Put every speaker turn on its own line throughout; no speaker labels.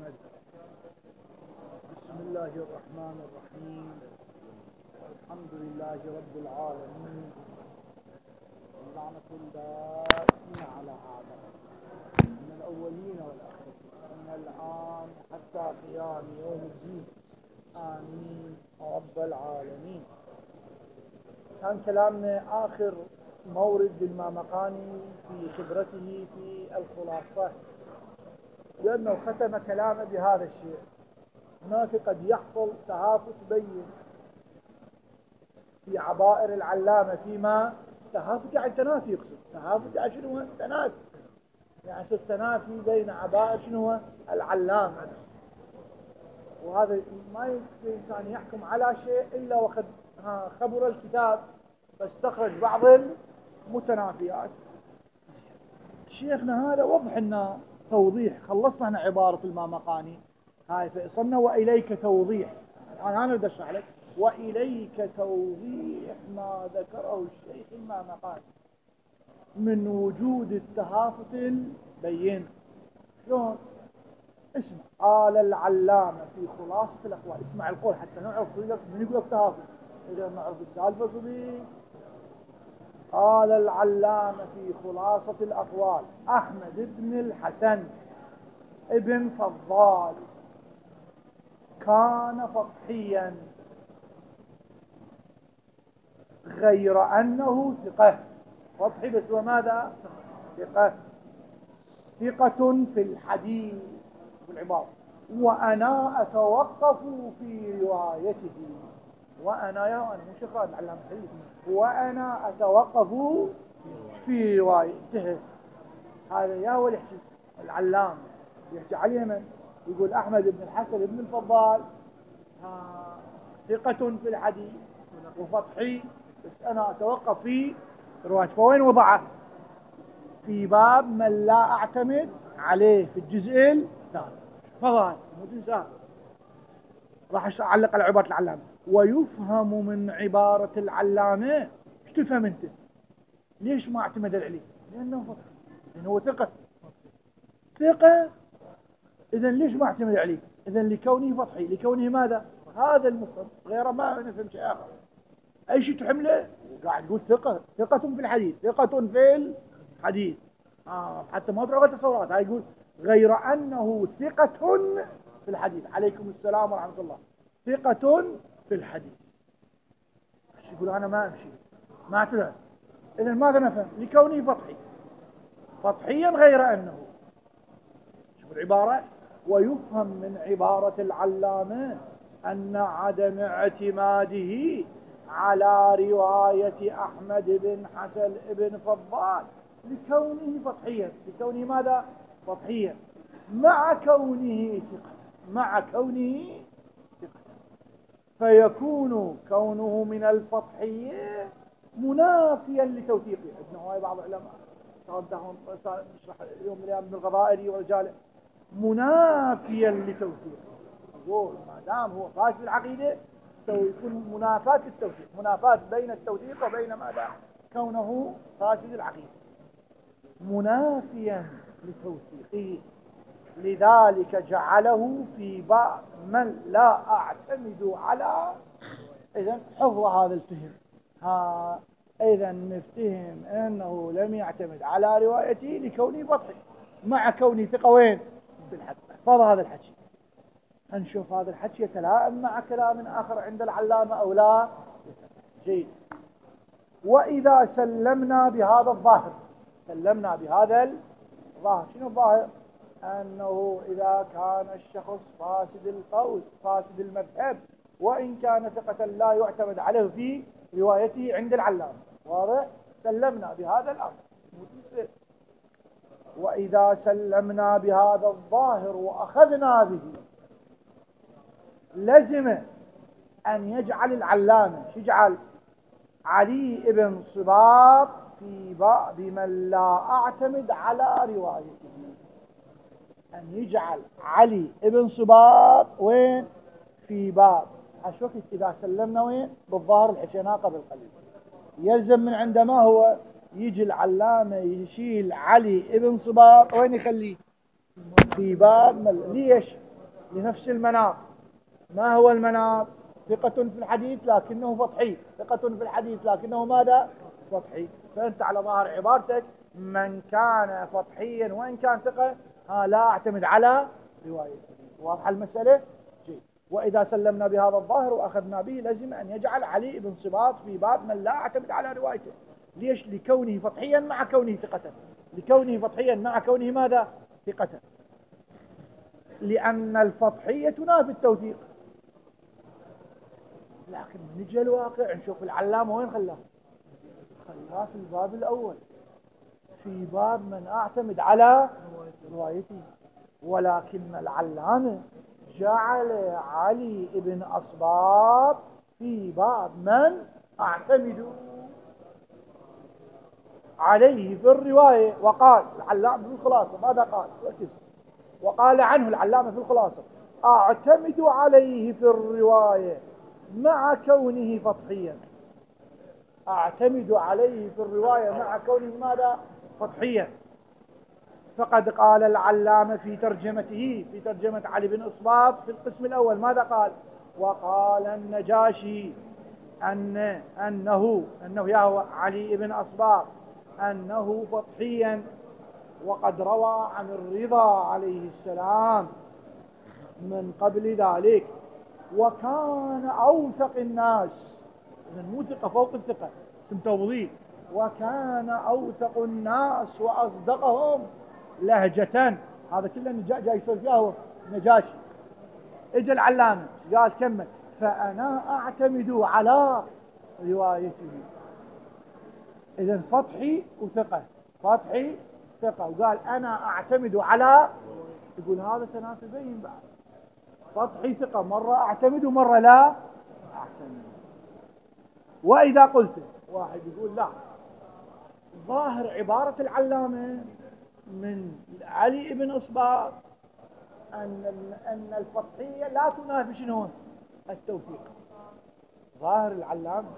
أحمد. بسم الله الرحمن الرحيم. الحمد لله رب العالمين، اللعنة الدائمة على أعدائه من الأولين والآخرين من الآن حتى قيام يوم الدين، آمين رب العالمين. كان كلامنا آخر مورد للمامقاني في خبرته في الخلاصة، لأنه ختم كلامه بهذا الشيء. هناك قد يحصل تهافت بين في عبائر العلامة فيما تهافت يعني تنافي، يقصد تهافت يعني شنو هو تنافي، يعني التنافي بين عبائر شنو هو العلامة، وهذا ما يمكن الإنسان يحكم على شيء إلا وقد خبر الكتاب فاستخرج بعض المتنافيات. شيخنا هذا وضح لنا توضيح، خلصنا احنا عبارة المامقاني هاي فإصلنا وإليك توضيح. الآن أنا بدي أشرح لك وإليك توضيح ما ذكره الشيخ المامقاني من وجود التهافت البين. شلون؟ اسمع، قال العلامة في خلاصة الأقوال، اسمع القول حتى نعرف من يقول التهافت إذا نعرف السالفة صديق. قال العلامة في خلاصة الأقوال أحمد بن الحسن ابن فضال كان فقهيا غير أنه ثقة. فقهي بس وماذا؟ ثقة. ثقة في الحديث بالعبارة، وأنا أتوقف في روايته. وأنا يا أنا مش قال العلامة الحديث، وأنا أتوقف في روايته. هذا يا هو اللي يحكي العلامة، يحكي عليه من يقول أحمد بن الحسن بن الفضال ثقة في الحديث وفقهي، بس أنا أتوقف في روايته. فوين وضعه؟ في باب من لا أعتمد عليه في الجزء الثاني. فضل مو تنساه، راح أعلق على عبارة العلامة. ويفهم من عبارة العلامة، ايش تفهم أنت؟ ليش ما اعتمد عليه؟ لأنه فقهي، لأنه هو ثقة. ثقة، إذن ليش ما اعتمد عليه؟ إذن لكونه فقهي، لكونه ماذا؟ هذا المفهم، غير ما نفهم شيء آخر. أي شيء تحمله قاعد يقول ثقة، ثقة في الحديث، ثقة في الحديث. حتى ما تروح تصورات، هاي يقول غير أنه ثقة في الحديث. عليكم السلام ورحمة الله. ثقة في الحديث. ايش يقول أنا ما أمشي ما اعتمد. إذن ماذا نفهم؟ لكونه فقهي، فقهيا غير أنه. شوف العبارة. ويفهم من عبارة العلامة أن عدم اعتماده على رواية أحمد بن حسن بن فضال لكونه فقهيا، لكونه ماذا؟ فقهيا، مع كونه ثقة، مع كونه ثقة، فيكون كونه من الفقهية منافيا لتوثيقه. ابن هواي بعض العلماء نشرح اليوم من ابن الغضائري ورجاله منافيا لتوثيقه. يقول ما دام هو فاسد العقيدة يكون منافاة التوثيق، منافاة بين التوثيق وبين ماذا؟ كونه فاسد العقيدة، منافيا لتوثيقه. لذلك جعله في باب من لا أعتمد على. إذن حفظ هذا الفهم. إذن نفتهم أنه لم يعتمد على روايته لكونه فقهي، مع كونه ثقة وين؟ بالحديث. احفظ هذا الحكي، هنشوف هذا الحكي يتلائم مع كلام آخر عند العلامة أو لا. جيد. وإذا سلمنا بهذا الظاهر، سلمنا بهذا الظاهر. شنو الظاهر؟ أنه إذا كان الشخص فاسد القول فاسد المذهب وإن كان ثقة لا يعتمد عليه في روايته عند العلامة. واضح؟ سلمنا بهذا الأمر. وإذا سلمنا بهذا الظاهر وأخذنا به، لزم أن يجعل العلامة يجعل علي بن صباغ في باب من لا أعتمد على روايته. أن يجعل علي بن صباغ وين؟ في باب. عشوك إذا سلمنا وين؟ بالظاهر الحكينا قبل قليل. يلزم من عندما هو يجي العلامة يشيل علي بن صباغ وين يخليه؟ في باب ليش؟ لنفس المناط. ما هو المناط؟ ثقة في الحديث لكنه فطحي، ثقة في الحديث لكنه ماذا؟ فطحي. فأنت على ظاهر عبارتك من كان فطحيا وإن كان ثقة لا أعتمد على روايته. واضحة المسألة؟ جيد. وإذا سلمنا بهذا الظاهر وأخذنا به لازم أن يجعل علي بن صباط في باب من لا أعتمد على روايته. ليش؟ لكونه فطحيا مع كونه ثقة، لكونه فطحيا مع كونه ماذا؟ ثقة. لأن الفطحية تنافي التوثيق. لكن نجي الواقع نشوف العلامة وين خلاه؟ خلاه في الباب الأول، في باب من أعتمد على روايتي. ولكن العلامة جعل علي بن أصباط في باب من أعتمد عليه في الرواية. وقال العلامة في الخلاصة ماذا قال؟ وقال عنه العلامة في الخلاصة أعتمد عليه في الرواية مع كونه فطحيا. أعتمد عليه في الرواية مع كونه ماذا؟ فطحيا. فقد قال العلامة في ترجمته، في ترجمة علي بن أصباط في القسم الأول ماذا قال؟ وقال النجاشي أنه يا علي بن أصباط أنه فطحيا، وقد روى عن الرضا عليه السلام من قبل ذلك، وكان أوثق الناس. إذن مو ثقة فوق الثقة، اسم توضيح. وكان أوثق الناس وأصدقهم لهجة. هذا كله جاي يسوي فيها هو نجاشي. اجى العلامة قال كمل فأنا أعتمد على روايته. إذن فطحي وثقة، فطحي ثقة، وقال أنا أعتمد على، يقول هذا تنافي بين بعض. فطحي ثقة مرة أعتمد ومرة لا أعتمد. وإذا قلت واحد يقول لا، ظاهر عبارة العلامة من علي بن أصباط أن الفطحية لا تنافي شنو؟ التوثيق. ظاهر العلامة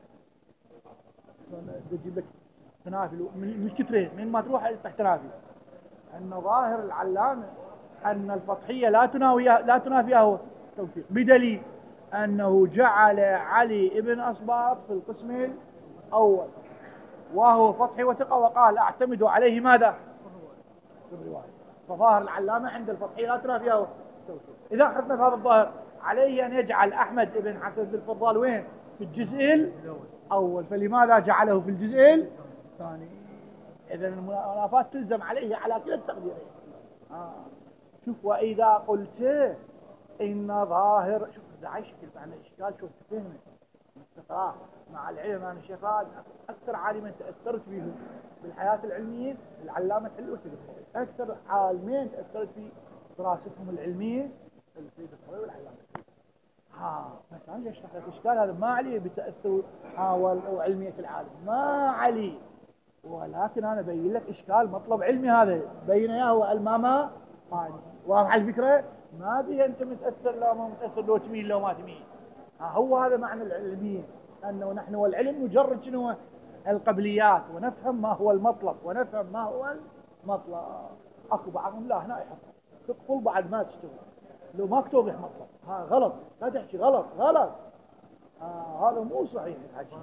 بجيب لك تنافي من الكترين من ما تروح تحت تنافي. أن ظاهر العلامة أن الفطحية لا تنافيها هو التوثيق، بدليل أنه جعل علي بن أصباط في القسم الأول وهو فطحي وثقة، وقال أعتمد عليه ماذا؟ في الرواية. فظاهر العلامة عند الفطحية لا تنافيها هو التوثيق. إذا أخذنا بهذا الظاهر عليه أن يجعل أحمد بن حسن بن الفضال وين؟ في الجزء الأول، فلماذا جعله في الجزء الثاني؟ إذن المنافات تلزم عليه على كلا التقديرين. شوف وإذا قلت إن ظاهر، شوف داعي شكل معنى إشكال، شوف تفهمه تقرأ مع العلم. أنا الشيخان أكثر عالما تأثرت به بالحياة العلمية العلامة الحلوسي، أكثر عالمين تأثرت في دراستهم العلمية السيد الطويل والعلامة. بس أنا أشرح لك إشكال هذا ما عليه بتأثر وعلمية العالم، ما عليه، ولكن أنا بين لك إشكال مطلب علمي هذا بين إياه الماما فاني. واضح الفكرة؟ ما بيه أنت متأثر لو ما متأثر لو تميل لو ما تميل. هو هذا معنى العلمية، أنه نحن والعلم نجرد شنو؟ القبليات، ونفهم ما هو المطلب، ونفهم ما هو المطلب. أكو بعضهم لا هنا يحط تقفل بعد ما تشتغل لو ما توضح مطلب. غلط، لا تحكي غلط غلط. هذا مو صحيح الحكي.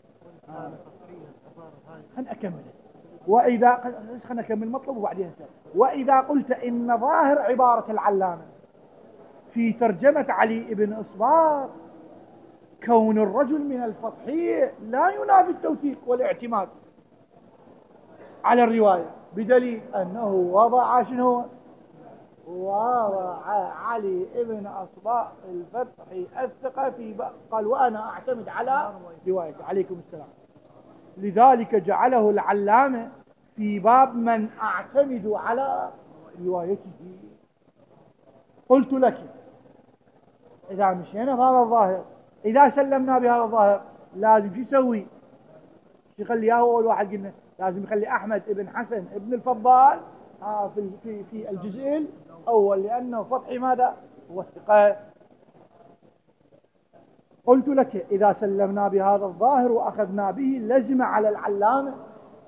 خلنا أكمل. خلنا أكمل مطلب وبعدين سأل. وإذا قلت إن ظاهر عبارة العلامة في ترجمة علي بن أصباط كون الرجل من الفطحية لا ينافي التوثيق والاعتماد على الرواية، بدليل أنه وضع شنو؟ وضع علي بن أصباط الفطحي الثقة في قال وأنا أعتمد على روايته عليكم السلام. لذلك جعله العلامة في باب من أعتمد على روايته. قلت لك إذا مشينا بهذا الظاهر، إذا سلمنا بهذا الظاهر لازم شو يسوي؟ يخلي أول واحد قلنا لازم يخلي أحمد بن حسن بن الفضال في الجزء الأول، لأنه فطحي ماذا؟ هو الثقة. قلت لك إذا سلمنا بهذا الظاهر وأخذنا به لزم على العلامة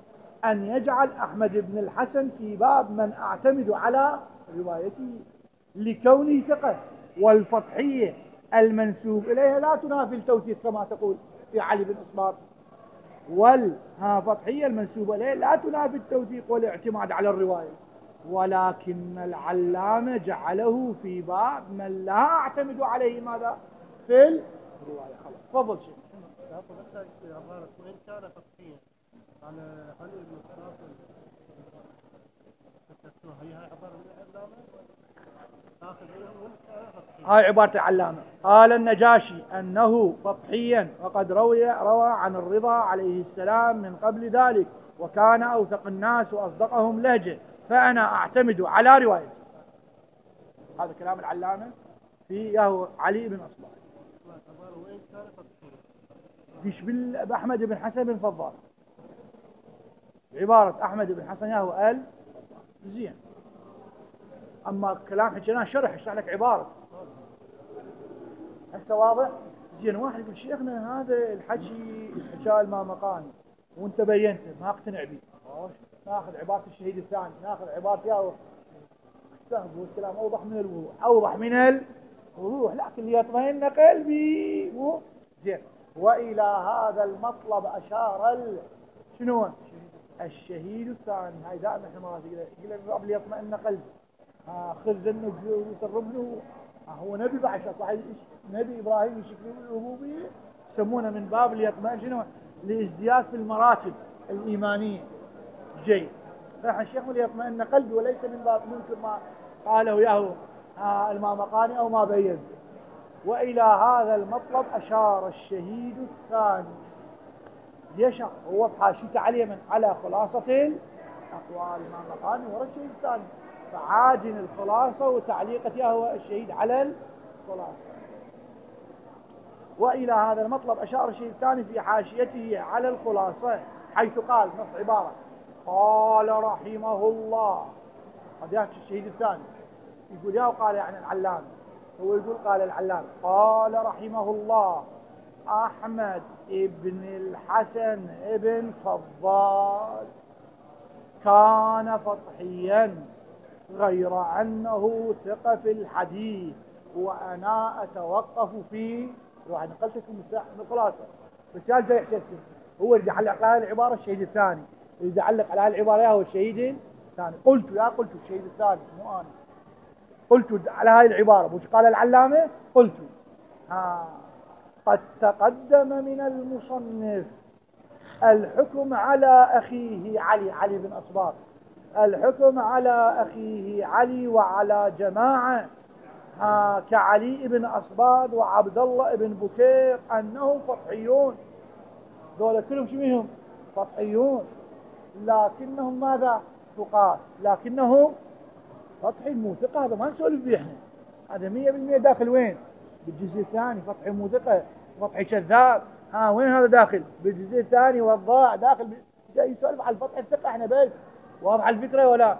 أن يجعل أحمد بن الحسن في باب من أعتمد على روايته. لكونه ثقة، والفضحية المنسوب إليها لا تنافي التوثيق كما تقول في علي بن إصباط، والفضحية المنسوبة إليها لا تنافي التوثيق والاعتماد على الرواية، ولكن العلامة جعله في باب من لا أعتمد عليه ماذا؟ في الرواية. خلاص تفضل شيخ.
بس عبارة وإن كان فقهيا على علي بن إسحاق هي عبارة من العلامة تاخذ منهم وإن كان فقهيا.
هاي عبارة العلامة. قال النجاشي أنه فقهيا وقد روى عن الرضا عليه السلام من قبل ذلك، وكان أوثق الناس وأصدقهم لهجة، فأنا أعتمد على روايته. هذا كلام العلامة في ياهو علي بن أصبح.
وإن كان فقهيا
فيش بأحمد بن حسن بن فضال، عبارة أحمد بن حسن ياهو قال زين. أما كلام حكيناه شرح لك عبارة هسه واضح زين. واحد يقول شيخنا هذا الحكي الحكاية المامقاني وانت بينته ما اقتنع به، ناخذ عبارة الشهيد الثاني، ناخذ عبارة ياهو استهبوا الكلام أوضح من الوضوح، أوضح من الوضوح، لكن ليطمئن قلبي زين. وإلى هذا المطلب أشار شنو الشهيد الثاني. هاي دائما احنا مرات يقول الرب ليطمئن قلبي، خذ ذنك وتربنه. هو نبي بعد واحد نبي إبراهيم يشكله بالربوبية، يسمونه من باب ليطمئن شنو لازدياد في المراتب الإيمانية. جيد. فإحنا الشيخ ليطمئن قلبي، وليس من باب ممكن ما قاله ياهو المامقاني أو ما بين. وإلى هذا المطلب أشار الشهيد الثاني. ليش هو بحاشيته عليه من على خلاصة الأقوال المامقاني ورا الشهيد الثاني، فعاجن الخلاصة وتعليقة ياهو الشهيد على الخلاصة. وإلى هذا المطلب أشار الشهيد الثاني في حاشيته على الخلاصة، حيث قال نص عبارة قال رحمه الله. قد يحكي الشهيد الثاني يقول ياهو قال يعني العلامة، هو يقول قال العلامة قال رحمه الله أحمد ابن الحسن ابن فضال كان فطحيا غير أنه ثقة في الحديث، وأنا أتوقف في واحد نقلت لكم من الخلاصة. بس يا جاي يحكي هو اللي يعلق على العبارة الشهيد الثاني، اللي يعلق على العبارة هو الشهيد الثاني. قلت الشهيد الثاني مو أنا، قلت على هذه العبارة مش قال العلامة، قلت قد تقدم من المصنف الحكم على أخيه علي بن أصباط، الحكم على أخيه علي وعلى جماعة كعلي بن أصباط وعبد الله بن بكير أنهم فطحيون. دول كلهم شبيهم فطحيون، لكنهم ماذا؟ ثقات، لكنهم فطحي مو ثقة. هذا ما نسولف به احنا، هذا 100% داخل وين؟ بالجزء الثاني. فطحي مو ثقة، فطحي كذاب. وين هذا داخل؟ بالجزء الثاني والضاع داخل جاي يسولف على الفطحي الثقة احنا بس. واضح الفكرة ولا؟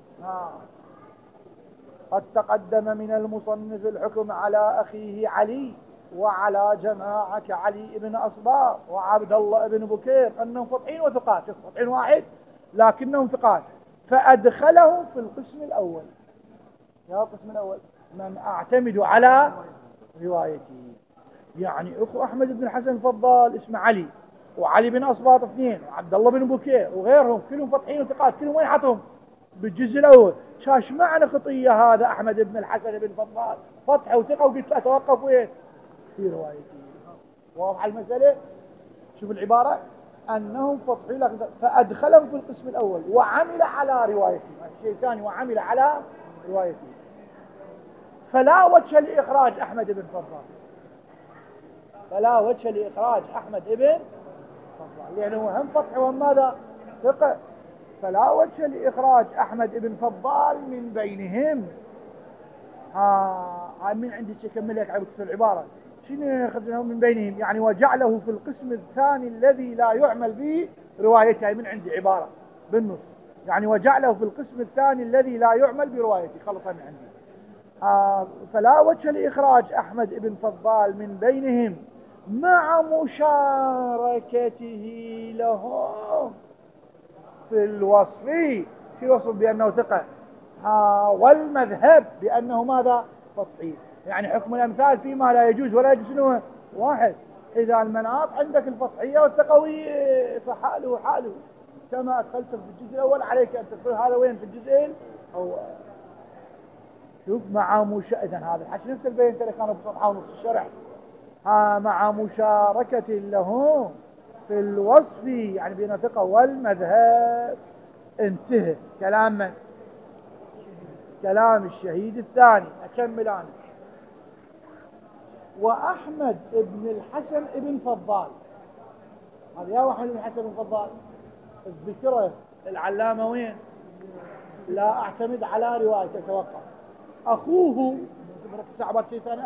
قد تقدم من المصنف الحكم على أخيه علي وعلى جماعة كعلي بن أصباط وعبد الله بن بكير أنهم فطحين وثقات. فطحين واحد لكنهم ثقات، فأدخلهم في القسم الأول. يا القسم الأول من أعتمد على روايتي، يعني أخو أحمد بن الحسن الفضال اسمه علي، وعلي بن أصباط اثنين، وعبد الله بن بكير وغيرهم كلهم فطحين وثقات. كلهم وين حطهم؟ بالجزء الأول. شاش معنى خطية هذا أحمد بن الحسن بن فضال فطح وثقة، وقلت أتوقف وين؟ في روايتي. واضح المسألة؟ شوف العبارة أنهم فطحوا لك، فأدخلهم في القسم الأول وعمل على روايتي. الشيء الثاني وعمل على روايتي، فلا وجه لإخراج أحمد بن فضال، فلا وجه لإخراج أحمد بن فضال، لأنه هم فطح وهم ماذا؟ ثقة. فلا وجه لإخراج أحمد بن فضال من بينهم. من عندي أكمل لك على العبارة شنو يأخذونه من بينهم؟ يعني وجعله في القسم الثاني الذي لا يعمل به روايته. من عندي عبارة بالنص، يعني وجعله في القسم الثاني الذي لا يعمل بروايته. خلصها من عندي. فلا وجه لإخراج أحمد بن فضال من بينهم مع مشاركته لهم في الوصف، في وصف بأنه ثقة، والمذهب بأنه ماذا؟ فطحي. يعني حكم الأمثال فيما لا يجوز ولا يجوز شنو؟ واحد. إذا المناط عندك الفطحية والتقوية فحاله حاله كما أدخلته في الجزء الأول عليك أن تدخل هذا وين في الجزء أو شوف مع إذا هذا الحكي نفس البين ترى كانوا بصفحة ونص الشرح. مع مشاركة له في الوصف يعني بين الثقة والمذهب. انتهى كلام من؟ كلام الشهيد الثاني. أكمل أنا. وأحمد ابن الحسن ابن فضال، هذا يا أحمد ابن الحسن ابن فضال الذكرى العلامة وين؟ لا أعتمد على رواية أتوقع. أخوه مركز عبارة شيء ثاني.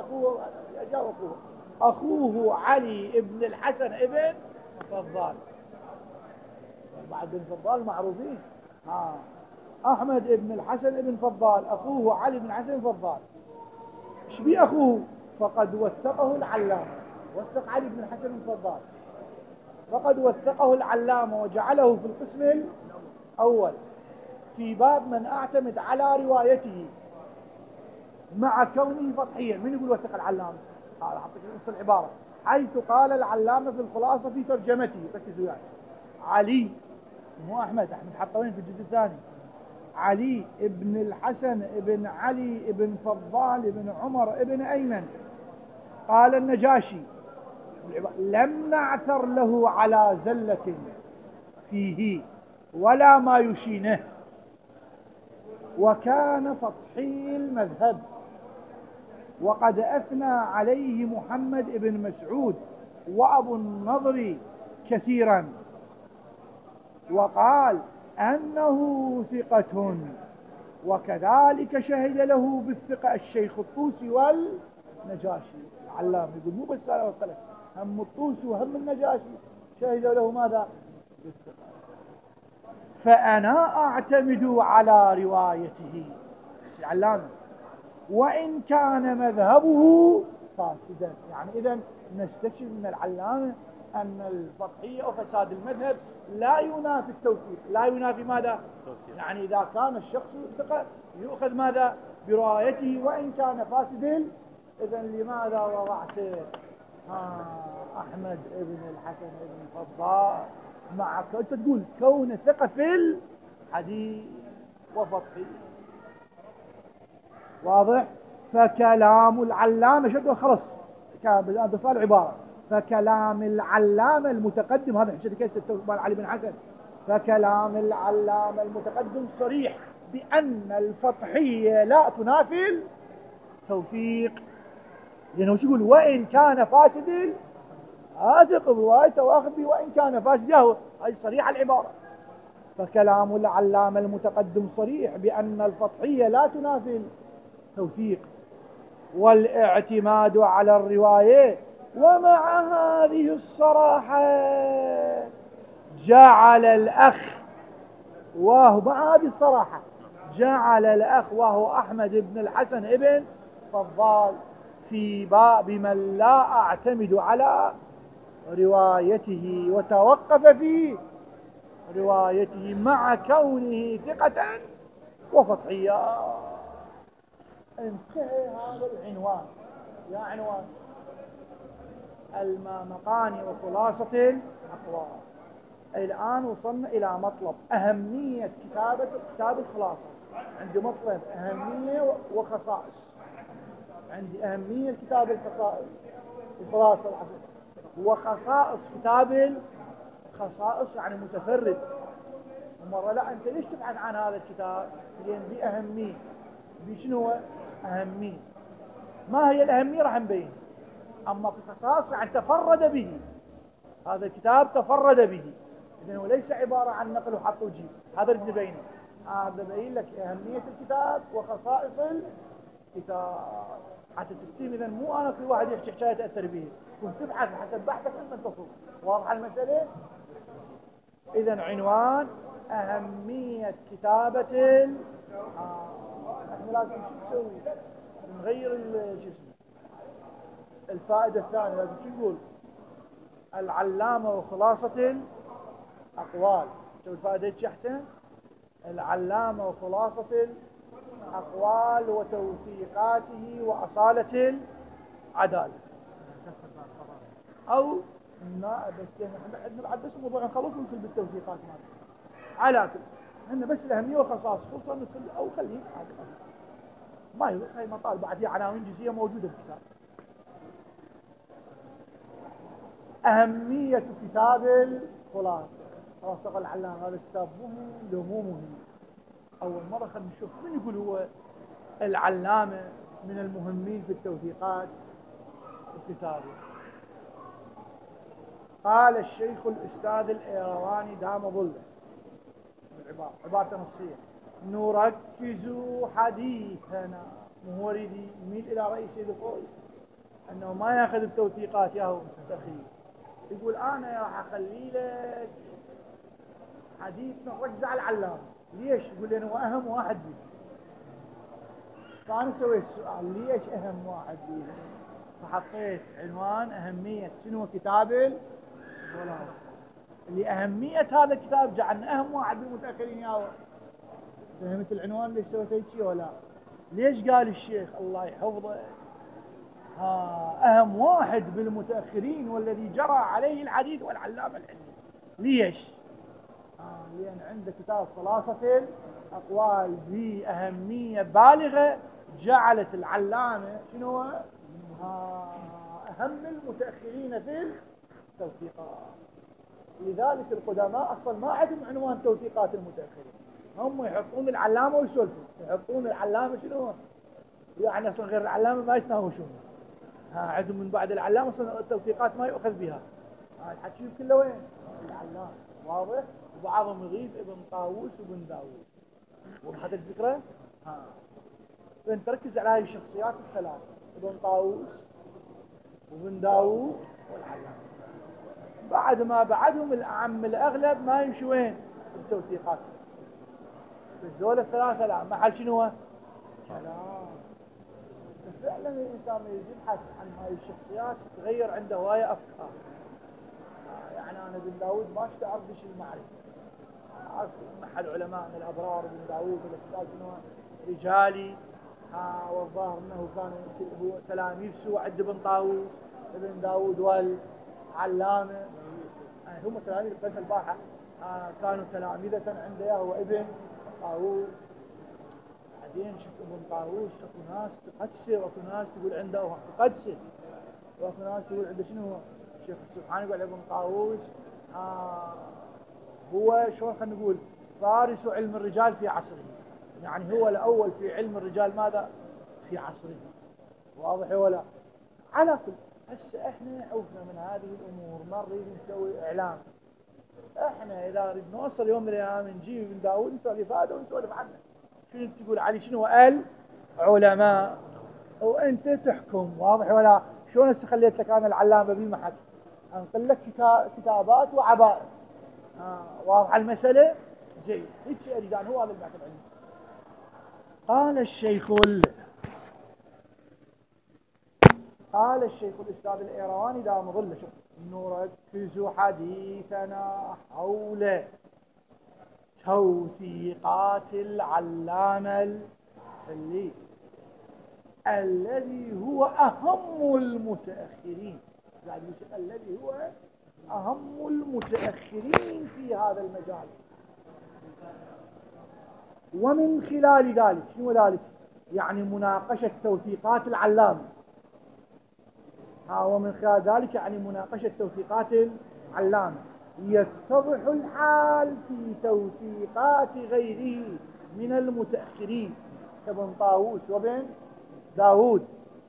أخوه علي ابن الحسن ابن فضال. بعد بن فضال معروفين. أحمد ابن الحسن ابن فضال أخوه علي بن الحسن ابن فضال. ايش بيه أخوه؟ فقد وثقه العلامة. وثق علي بن الحسن بن فضال، فقد وثقه العلامة وجعله في القسم الأول في باب من أعتمد على روايته مع كونه فطحيا. من يقول وثق العلامة؟ هذا حطيت نص العبارة. حيث قال العلامة في الخلاصة في ترجمته، ركزوا يعني علي مو أحمد حطه وين في الجزء الثاني؟ علي ابن الحسن ابن علي ابن فضال ابن عمر ابن أيمن. قال النجاشي لم نعثر له على زلة فيه ولا ما يشينه، وكان فطحي المذهب، وقد أثنى عليه محمد بن مسعود وأبو النضر كثيرا، وقال أنه ثقة، وكذلك شهد له بالثقة الشيخ الطوسي والنجاشي. العلامة يقول مو بس أنا والثلاث، هم الطوسي وهم النجاشي شهدوا له ماذا؟ بالثقة. فأنا أعتمد على روايته العلامة وإن كان مذهبه فاسدا. يعني إذن نستكشف من العلامة أن الفطحية وفساد المذهب لا ينافي التوثيق. لا ينافي ماذا؟ يعني إذا كان الشخص ثقة يؤخذ ماذا؟ بروايته وإن كان فاسد. إذن لماذا وضعت أحمد ابن الحسن ابن فضال مع أنت تقول كون ثقة في الحديث وفطحي؟ واضح؟ فكلام العلامة شد خلص كان بصال عبارة. فكلام العلامة المتقدم، هذا حجة كيس مال علي بن حسن، فكلام العلامة المتقدم صريح بأن الفطحية لا تنافي التوثيق. لأنه شو يقول؟ وإن كان فاسد أثق بروايته وأخذ به وإن كان فاسد. هذه صريحة العبارة. فكلام العلامة المتقدم صريح بأن الفطحية لا تنافي التوثيق والاعتماد على الرواية. ومع هذه الصراحة جعل الأخ، وهو مع هذه الصراحة جعل الأخ وهو أحمد بن الحسن ابن فضال في باب من لا أعتمد على روايته، وتوقف في روايته مع كونه ثقة وفطحية. انتهى هذا العنوان. يا عنوان المقاني وخلاصة الأقوال. الآن وصلنا إلى مطلب أهمية كتاب الخلاصة. عندي مطلب أهمية وخصائص. عندي أهمية كتاب الخلاصة وخصائص كتاب الخصائص، يعني متفرد. ومرة لا، أنت ليش تبحث عن هذا الكتاب؟ لأن دي أهمية. بشنو أهمية؟ ما هي الأهمية راح نبين. أما في خصائص يعني تفرد به هذا الكتاب، تفرد به، إذن هو ليس عبارة عن نقل وحط وجيب. هذا اللي نبينه. هذا بين لك أهمية الكتاب وخصائص الكتاب حتى تفتهم. إذن مو أنا كل واحد يحكي حكاية تأثر به، كنت تبحث حسب بحثك أنت تصل. واضح المسألة؟ إذن عنوان أهمية كتابة احنا لازم شو نسوي؟ نغير الجسم. الفائدة الثانية لازم شو نقول؟ العلامة وخلاصة الأقوال. شوف الفائدة ايش أحسن؟ العلامة وخلاصة أقوال وتوثيقاته وأصالة العدالة. أو بس احنا بعد بس موضوع نخلص ندخل بالتوثيقات مالته. على كل احنا بس الأهمية والخصائص فرصة ندخل أو خليه ما يروح هاي مطال بعد هي عناوين جزئية موجودة في الكتاب. أهمية كتاب الخلاصة. خلاص تقول العلامة هذا الكتاب مهم لو مو مهم. أول مرة خلينا نشوف من يقول هو العلامة من المهمين في التوثيقات الكتابة. قال الشيخ الأستاذ الإيرواني دام ظله عبارة نصية: نركز حديثنا، مو يريد يميل إلى رأي سيد الخوي أنه ما يأخذ التوثيقات ياهو تخيل، يقول أنا راح أخلي لك حديثنا ركز على العلامة. ليش؟ يقول لي هو أهم واحد بيه. فأنا سويت سؤال ليش أهم واحد بيه؟ فحطيت عنوان أهمية شنو كتاب الخلاصة. لأهمية هذا الكتاب جعلنا أهم واحد بالمتأخرين ياهو. فهمت العنوان ليش سويت هيك ولا؟ ليش قال الشيخ الله يحفظه أهم واحد بالمتأخرين والذي جرى عليه الحديث والعلامة العلمي؟ ليش؟ لأن عنده كتاب خلاصة الأقوال بأهمية بالغة جعلت العلامة شنو هو؟ أهم المتأخرين في التوثيقات. لذلك القدماء أصلا ما عندهم عنوان توثيقات المتأخرين، هم يحطون العلامة ويسولفون، يحطون العلامة شنو هو؟ يعني أصلا غير العلامة ما يتناوشون. عندهم من بعد العلامة أصلا التوثيقات ما يؤخذ بها. الحكي كله وين؟ العلامة. واضح؟ وبعضهم يضيف ابن طاووس وابن داوود. وضحت الفكرة؟ فانت تركز على هذه الشخصيات الثلاث: ابن طاووس وابن داوود والعلامة. بعد ما بعدهم الأعم الأغلب ما يمشي وين؟ التوثيقات. بس دول الثلاثة لا محل شنو هو؟ كلام. فعلا الإنسان يبحث عن هذه الشخصيات تغير عنده هواية أفكار. يعني أنا بن داوود ما اشتعر بش المعرفة، أعرف محل علماء من الأبرار بن داوود والأستاذ شنو رجالي. والظاهر أنه كان هو تلاميذ سوى عند ابن طاووس ابن داوود والعلامة. هم تلاميذ قلت البارحة كانوا تلاميذة عنده هو ابن طاووس. بعدين شفت ابن طاووس اكو ناس تقدسه واكو ناس تقول عنده تقدسه واكو ناس تقول عنده شنو. الشيخ السبحاني يقول ابن طاووس هو شلون خلينا نقول فارس علم الرجال في عصره، يعني هو الأول في علم الرجال ماذا في عصره. واضح ولا؟ على كل هسه احنا عوفنا من هذه الأمور، ما نريد نسوي إعلام. احنا إذا نريد نوصل يوم من الأيام نجيب ابن داوود نسولف هذا ونسولف عنه. شنو تقول علي شنو العلماء وانت تحكم. واضح ولا؟ شلون هسه خليت لك انا العلامه بالمحك انقل لك كتابات وعبائر. واضح المساله؟ جيد. هيك اريد انا، هو هذا البحث العلمي. قال الشيخ الأستاذ الإيرواني دام ظله: شوف، نركز حديثنا حول توثيقات العلامة الذي هو أهم المتأخرين. الذي هو أهم المتأخرين في هذا المجال. ومن خلال ذلك شنو ذلك؟ يعني مناقشة توثيقات العلامة. ومن خلال ذلك يعني مناقشة توثيقات العلامة يتضح الحال في توثيقات غيره من المتأخرين كابن طاووس وابن داوود.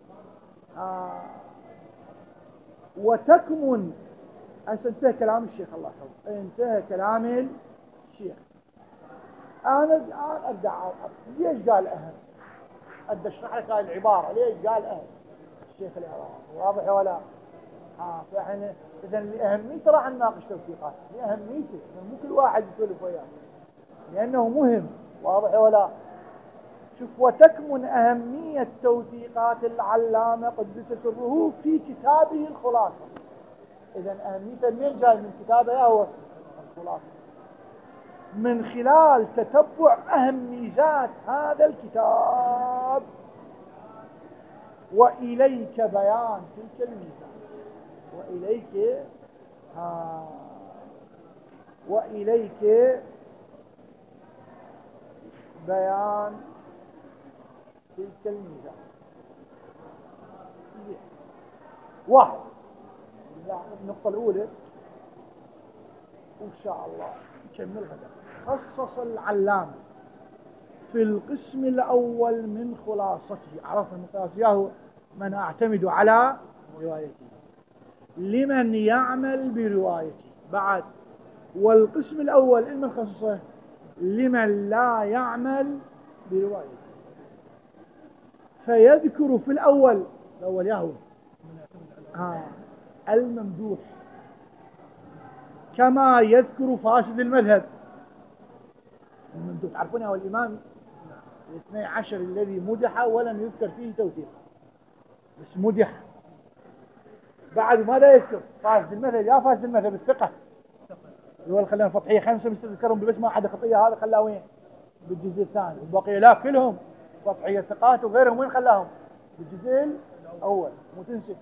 وتكمن انتهى كلام الشيخ الله يحفظه، انتهى كلام الشيخ. انا ابدا ليش قال اهم؟ ابدا اشرح لك هذه العباره ليش قال اهم الشيخ العراقي. واضح ولا؟ فاحنا اذا لاهميته راح نناقش توثيقات لاهميته، مو كل واحد يسولف وياه لانه مهم. واضح ولا؟ شوف، وتكمن اهميه توثيقات العلامه قدس سره في كتابه الخلاصه. اذا اهميته منين جاي؟ من كتابه هو الخلاصه. من خلال تتبع أهم ميزات هذا الكتاب، وإليك بيان تلك الميزات. وإليك بيان تلك الميزات. واحد، النقطة الأولى وإن شاء الله نكمل غدا. خصص العلامة في القسم الأول من خلاصته، عرفنا المقياس ياهو من أعتمد على روايته، لمن يعمل بروايته بعد. والقسم الأول من خصصه لمن لا يعمل بروايته، فيذكر في الأول ياهو الممدوح كما يذكر فاسد المذهب. الممدوح تعرفونه هو الإمام 12 الذي مدح ولم يذكر فيه توثيق، بس مدح. بعد ماذا يذكر؟ فاسد المذهب. يا فاسد المذهب الثقة اللي هو اللي خلاهم فتحية 5 مستذكرهم بس ما عدا خطية، هذا خلاه وين؟ بالجزء الثاني. البقية لا كلهم فتحية ثقات وغيرهم وين خلاهم؟ بالجزء الأول. مو تنسى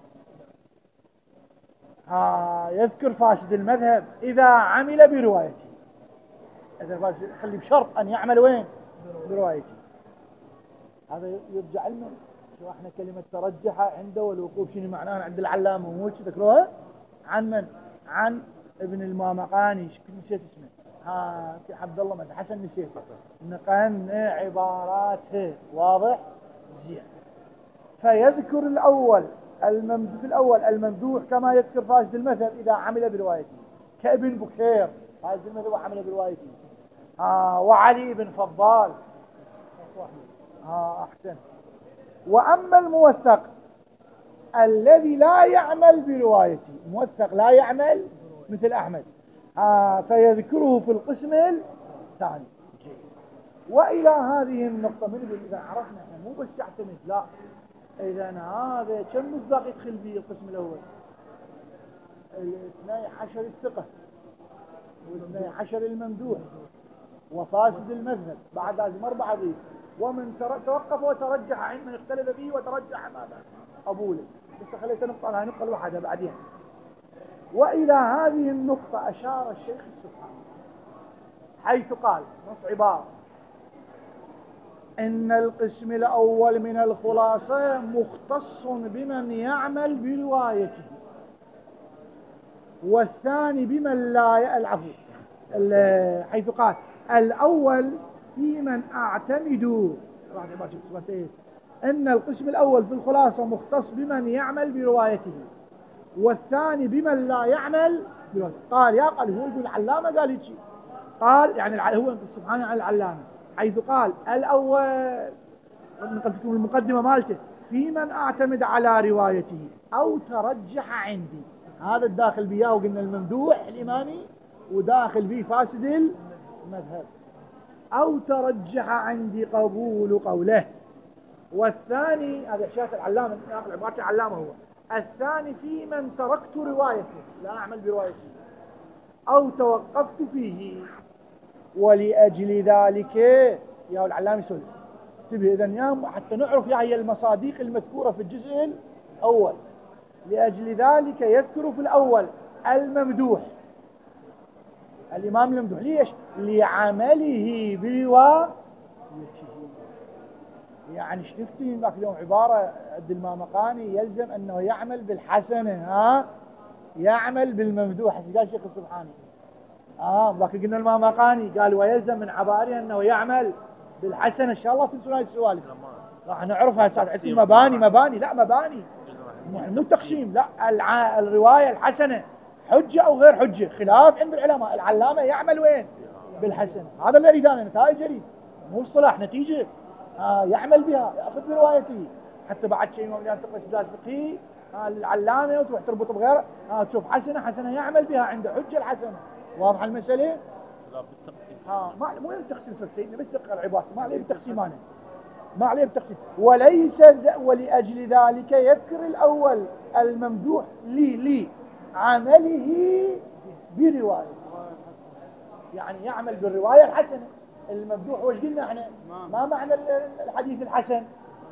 يذكر فاسد المذهب إذا عمل بروايته. إذا فاسد خلي بشرط أن يعمل وين؟ بروايته. هذا يرجع لنا شو احنا كلمة ترجح عنده والوقوف شنو معناها عند العلامة مو تذكروها؟ عن من؟ عن ابن المامقاني. نسيت اسمه عبد الله مدح حسن، نسيت نقن عباراته واضح زين. فيذكر الأول في الأول الممدوح كما يذكر فاسد المذهب إذا عمل بروايته، كابن بكير فاسد المذهب وعمل بروايته. وعلي بن فضال أحسن. وأما الموثق الذي لا يعمل بروايته، موثق لا يعمل مثل أحمد، فيذكره في القسم الثاني. وإلى هذه النقطة من إذا عرفنا احنا مو بس يعتمد، لا، إذا هذا كم مصداق يدخل به القسم الأول؟ 12 الثقة و12 الممدوح وفاسد المذهب، بعد لازم 4 ضيف. ومن توقف وترجح عن من اختلف فيه وترجح ماذا؟ أبوله. بس خليت نقطة، هاي نقطة الواحدة بعدين. وإلى هذه النقطة أشار الشيخ السبحاني حيث قال نص عبارة: إن القسم الأول من الخلاصة مختص بمن يعمل بروايته، والثاني بمن لا العفو. حيث قال الأول في من أعتمد، إن القسم الأول في الخلاصة مختص بمن يعمل بروايته، والثاني بمن لا يعمل بروايته. قال هو يقول العلامة قال هيك، قال يعني هو سبحانه على العلامة حيث قال الأول المقدمة مالته في من أعتمد على روايته أو ترجح عندي. هذا الداخل بياه وقلنا الممدوح الإمامي، وداخل به فاسد المذهب. أو ترجح عندي قبول قوله. والثاني هذا شاهد العلامة، عبارة العلامة هو الثاني في من تركت روايته لا أعمل بروايته أو توقفت فيه. ولأجل ذلك يا العلامة يسولف انتبه إذن حتى نعرف هي المصادق المذكورة في الجزء الأول. لأجل ذلك يذكر في الأول الممدوح، الإمام الممدوح. ليش؟ لعمله بروايته. يعني شفتي ذاك اليوم عبارة عند المامقاني يلزم أنه يعمل بالحسنة، يعمل بالممدوح. قال الشيخ السبحاني ذاك قلنا المامقاني قال ويلزم من عبارها أنه يعمل بالحسنة. إن شاء الله تنسون هاي السوالف راح نعرفها ساعة مباني لا مباني مو تقسيم، لا الرواية الحسنة حجة أو غير حجة خلاف عند العلماء. العلامة يعمل وين؟ بالحسنة. هذا اللي يريدانه نتائج جديد مو اصطلاح نتيجة. يعمل بها يأخذ بروايته. حتى بعد شيء من تقرأ استدلال فقهي العلامة وتروح تربط بغيره تشوف حسنة يعمل بها عند حجة الحسنة. واضح المسألة؟
لا بالتقسيم.
ما مو بالتقسيم سيدنا، بس تقرأ العبارة ما عليه بالتقسيم. أنا ما عليه بالتقسيم. وليس ولأجل ذلك يذكر الأول الممدوح لي عمله برواية. يعني يعمل بالرواية الحسنة. الممدوح وش قلنا احنا؟ ما معنى الحديث الحسن؟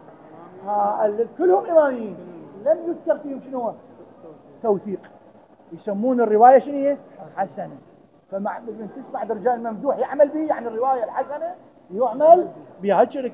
كلهم إماميين لم يذكر فيهم شنو؟ توثيق. يسمون الرواية شنو هي؟ حسنة. فمن تسمع رجال الممدوح يعمل به، يعني الرواية الحسنة يعمل بها. هالشيء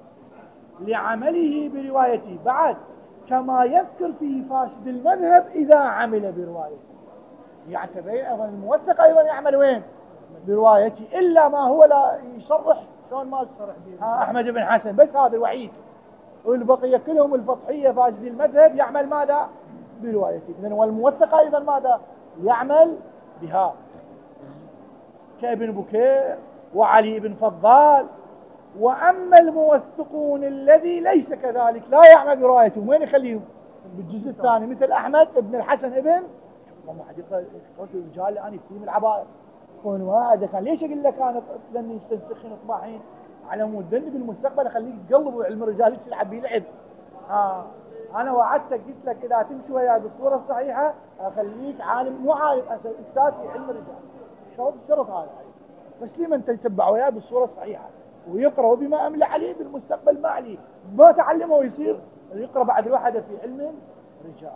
لعمله بروايته. بعد كما يذكر في فاسد المذهب إذا عمل بروايته، يعني أيضا الموثق أيضا يعمل وين؟ بروايته، إلا ما هو لا يصرح. شلون ما يصرح أحمد بن حسن بس هذا الوحيد، والبقية كلهم الفضحية فاسد المذهب يعمل ماذا؟ بروايته. إذن والموثق أيضا ماذا؟ يعمل بها، كابن بكير وعلي بن فضال. وأما الموثقون الذي ليس كذلك لا يعمل بروايتهم، وين يخليهم؟ بالجزء الثاني، مثل أحمد بن الحسن ابن والله حقيقة الرجال الآن يفتيم العبائر كون واحد. كان ليش أقول لك أنا لأني يستنسخين طباحين على مود بالمستقبل أخليك تقلبوا علم الرجال تلعب بيه لعب. أنا وعدتك قلت لك إذا تمشي وياي بالصورة الصحيحة أخليك عالم، مو عالم، أستاذ في علم الرجال. شرط هذا، بس ليه من تتبع وياي بالصورة الصحيحة ويقرأ بما أملى عليه بالمستقبل، ما عليه ما تعلمه ويصير يقرأ بعد الوحدة في علم الرجال.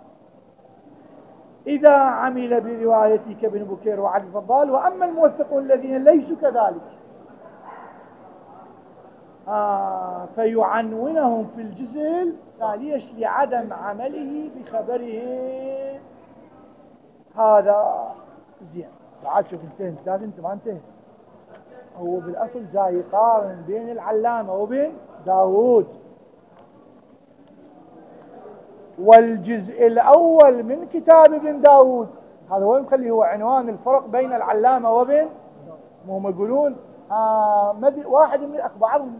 إذا عمل بروايتي كابن بكير وعلي فضال. وأما الموثقون الذين ليسوا كذلك فيعنونهم في الجزء الثاني لعدم عمله بخبرهم. هذا زين. تعال شوف انت ما انتهى. هو بالأصل جاي يقارن بين العلامة وبين داود. والجزء الأول من كتاب ابن داود هذا هو مخلي هو عنوان الفرق بين العلامة وبين، هم يقولون واحد من بعضهم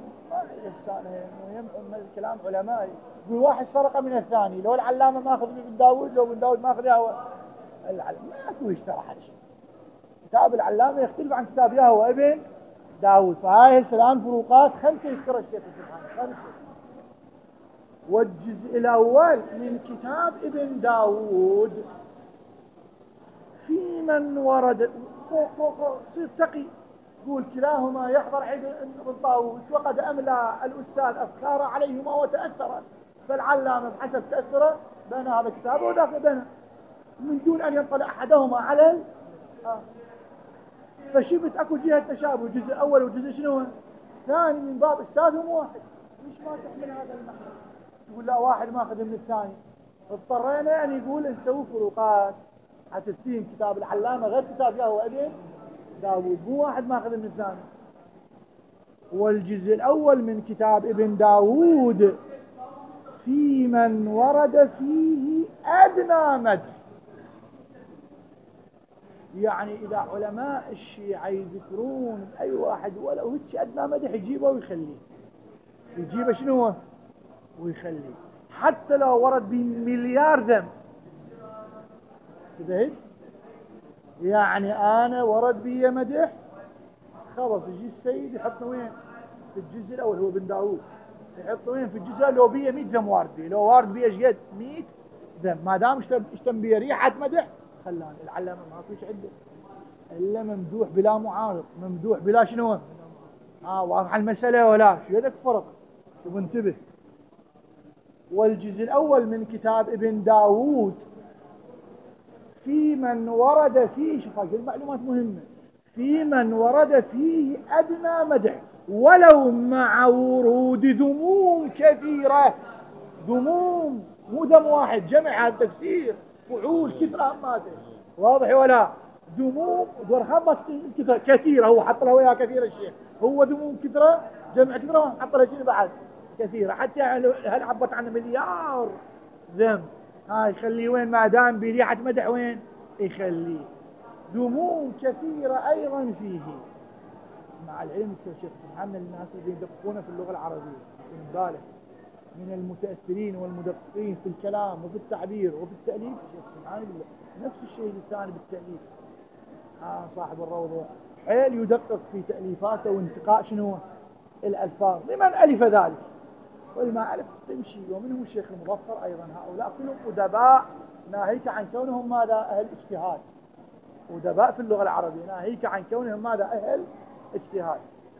كلام علماء يقول واحد سرق من الثاني، لو العلامة ماخذ من ابن داود لو ابن داود ماخذ هو العلامة. ما يشترى حد شيء. كتاب العلامة يختلف عن كتاب يهوى ابن داود. فهاي الآن فروقات 5 يذكر الشيخ سبحانه 5. والجزء الأول من كتاب ابن داود في من ورد فوق صير تقي. يقول كلاهما يحضر عند ابن طاووس وقد أملى الأستاذ أفكاره عليهما وتأثر، فالعلامة بحسب تأثره بنى هذا الكتاب وذاك بنى من دون أن ينطلع أحدهما على فشبت أكو جهة تشابه. الجزء الأول والجزء شنو ثاني من باب أستاذهم واحد. مش ما تحمل هذا المعنى تقول لا واحد ماخذ من الثاني. اضطرينا أن يقول نسوي فروقات حتى تفهم كتاب العلامة غير كتاب يهوى ابن داود، مو واحد ماخذ من الثاني. والجزء الأول من كتاب ابن داود في من ورد فيه أدنى مدح. يعني إذا علماء الشيعة يذكرون أي واحد ولو هيك أدنى مدح يجيبه ويخليه، يجيبه شنو ويخليه، حتى لو ورد بمليار ذنب. كده هيك يعني أنا ورد بي مدح خلص يجي السيد يحطه وين في الجزء الأول. هو ابن داود يحطه وين في الجزء لو بيه 100 ذنب وارد بيه، لو وارد بيه ايش قد 100 ذنب، ما دام اشتم بيه ريحة مدح خلاني. العلامة ما فيش عنده إلا ممدوح بلا معارض، ممدوح بلا شنو واضح المسألة ولا شو هذاك فرق. شوف انتبه. والجزء الأول من كتاب ابن داود في من ورد فيه، شوف هذه المعلومات مهمة، في من ورد فيه أدنى مدح ولو مع ورود ذموم كثيرة. ذموم مو ذم واحد، جمع هذا التفسير فعول كثرة أماته، واضح ولا؟ ذموم ورخبة كثيرة، هو حط لها وياها كثيرة. الشيخ هو ذموم كثرة جمع كثرة حط لها شيء بعد كثيرة، حتى يعني هل عبت عنه مليار ذنب يخليه وين ما دام بريحة مدح وين يخليه. ذموم كثيرة أيضا فيه. مع العلم الشيخ سبحان الناس اللي يدققون في اللغة العربية بالك من المتأثرين والمدققين في الكلام وفي التعبير وفي التأليف. الشيخ سبحان الله نفس الشيء الثاني بالتأليف. صاحب الروضة حيل يدقق في تأليفاته وانتقاء شنو الألفاظ لمن ألف ذلك والما ألف تمشي. ومنهم الشيخ المظفر أيضا. هؤلاء كلهم أدباء ناهيك عن كونهم ماذا أهل اجتهاد. ودباء في اللغة العربية، ناهيك عن كونهم ماذا أهل اجتهاد.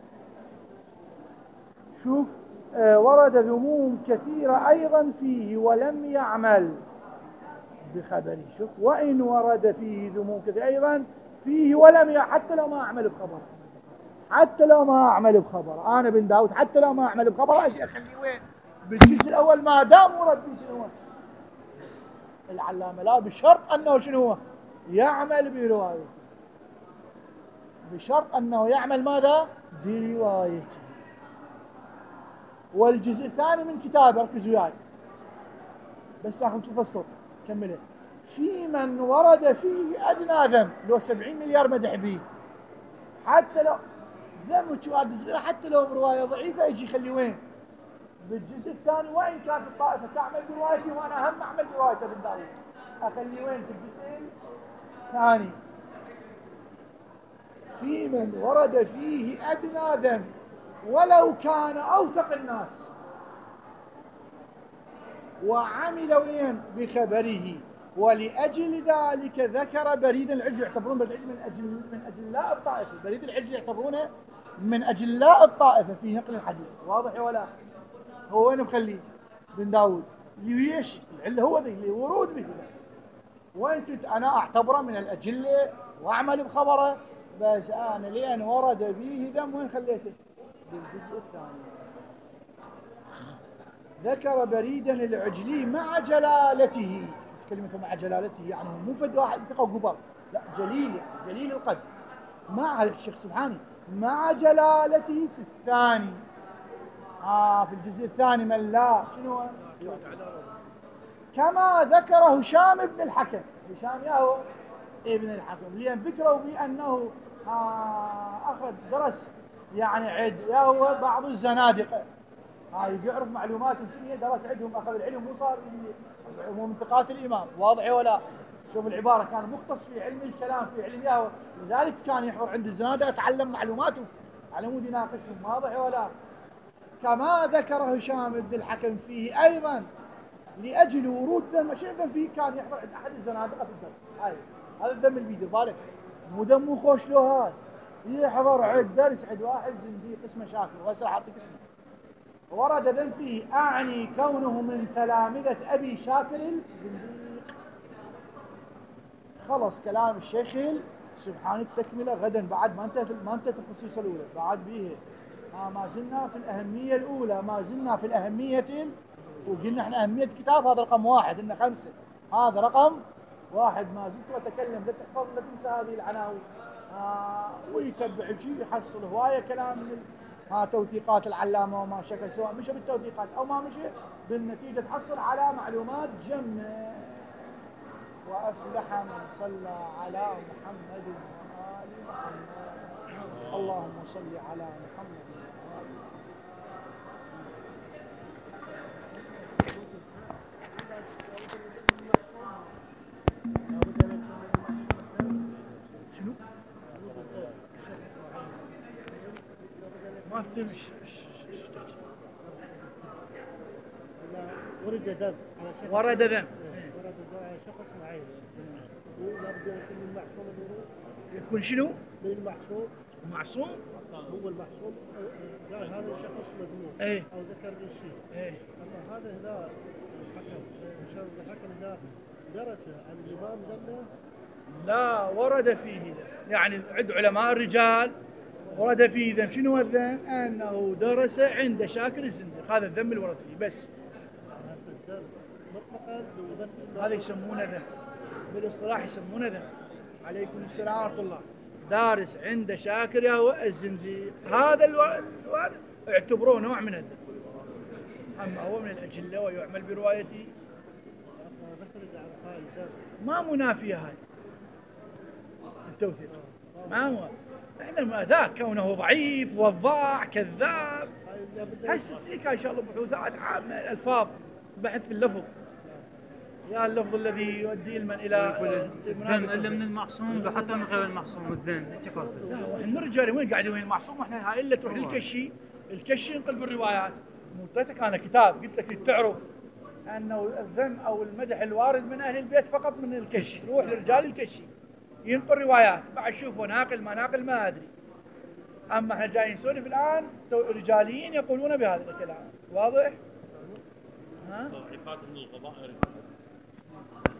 شوف ورد ذموم كثيرة أيضا فيه ولم يعمل بخبره. شوف وإن ورد فيه ذموم كثيرة أيضا فيه ولم حتى لو ما أعمل بخبر، حتى لو ما أعمل بخبر، أنا بن داود حتى لو ما أعمل بخبر أجي أخليه وين؟ بالجزء الأول ما دام ورد به شنو هو؟ العلامة لا بشرط أنه شنو هو؟ يعمل بروايته، بشرط أنه يعمل ماذا؟ بروايته. والجزء الثاني من كتابه ركزوا وياي بس ناخذ تفصل كمله. في من ورد فيه أدنى ذم، لو 70 مليار مدح به، حتى لو ذم شواد صغير، حتى لو برواية ضعيفة يجي يخلي وين؟ بالجزء الثاني. وإن كانت الطائفة تعمل بروايتي وأنا هم أعمل بروايته بن داود، أخلي وين؟ في الجزء الثاني. في من ورد فيه أدنى ذم ولو كان أوثق الناس وعمل وين؟ بخبره، ولأجل ذلك ذكر بريد العجل. يعتبرون بريد العجل من أجلاء الطائفة، بريد العجل يعتبرونه من أجلاء الطائفة في نقل الحديث. واضح ولا؟ هو وين مخليه؟ بن داود. ليش؟ العلة هو ذي اللي ورود به، وين كنت أنا أعتبره من الأجلة وأعمل بخبره، بس أنا لأن ورد به ذم وين خليته؟ بالجزء الثاني. ذكر بريدا العجلي مع جلالته. شوف كلمة مع جلالته، يعني مو فد واحد ثقة وقبر، لا جليل، يعني جليل القدر مع الشيخ سبحانه، مع جلالته في الثاني. في الجزء الثاني من لا شنو هو؟ كما ذكر هشام بن الحكم. هشام ياهو ابن الحكم، لأن ذكروا بأنه أخذ درس يعني عد ياهو بعض الزنادقة، يعرف معلوماتهم شنو هي، درس عندهم، أخذ العلم وصار هو من ثقات الإمام. واضح ولا؟ شوف العبارة، كان مختص في علم الكلام، في علم ياهو، لذلك كان يحضر عند الزنادقة يتعلم معلوماتهم على مود يناقشهم. واضح ولا؟ كما ذكر هشام بن الحكم فيه أيضا لأجل ورود ذم. شنو الذم فيه؟ كان يحضر عند أحد الزنادقة في الدرس. هذا الذم اللي بيدير بالك، مو دمه خوش له هذا، يحضر عند درس عند واحد زنديق اسمه شاكر، وهسه راح اعطيك اسمه. ورد ذم فيه أعني كونه من تلامذة أبي شاكر الزنديق. خلص كلام الشيخ سبحان التكملة غدا، بعد ما انتهت الخصيصة الأولى، بعد بيه ما زلنا في الأهمية الأولى، ما زلنا في الأهمية وقلنا احنا أهمية الكتاب هذا رقم 1، إن 5 هذا رقم 1. ما زلت أتكلم، لا تحفظ لا تنسى هذه العناوين. ويتبع شيء يحصل هواية كلام من توثيقات العلامة وما شكل، سواء مشى بالتوثيقات أو ما مشى، بالنتيجة تحصل على معلومات جمة. وأفلح من صلى على محمد وآل محمد. اللهم صل على محمد وآل شنو؟ ما افتهم.
ورد ذم،
ورد ذم،
ورد شخص معين، ولابد أن يكون المعصوم الورود.
يكون شنو؟
للمعصوم.
معصوم؟
هو المعصوم قال هذا الشخص مذموم، أو ذكر بالشيء. أما هذا إذا الحكم هشام بن الحكم إذا درس عن الإمام ذمه،
لا ورد فيه ذم، يعني عند علماء الرجال ورد فيه ذم. شنو الذم؟ أنه درس عند شاكر الزنديق، هذا الذم اللي ورد فيه بس. هذا يسمونه ذم، بالاصطلاح يسمونه ذم. عليكم السلام ورحمة الله. دارس عند شاكر يهو الزنديق، هذا اعتبروه نوع من الذم. أما هو من الأجلة ويعمل بروايته، ما منافية هاي التوثيق، ما هو احنا ذاك كونه ضعيف وضاع كذاب. هسه تجيك ان شاء الله بحوثات عامه، الالفاظ، بحث في اللفظ، يا اللفظ الذي يؤدي المن الى
الذم الا من المعصوم حتى من غير المعصوم. الذم انت قصدك؟
لا احنا رجال وين قاعدين وين المعصوم؟ احنا هاي الا تروح الكشي ينقل بالروايات. مطيتك انا كتاب قلت لك تعرف انه الذم او المدح الوارد من اهل البيت فقط من الكشي، روح لرجال الكشي ينقل روايات، بعد شوفوا ناقل ما ناقل ما ادري. اما احنا جايين نسولف الان رجاليين يقولون بهذا الكلام، واضح؟ ها؟
ضعيفات من القضاء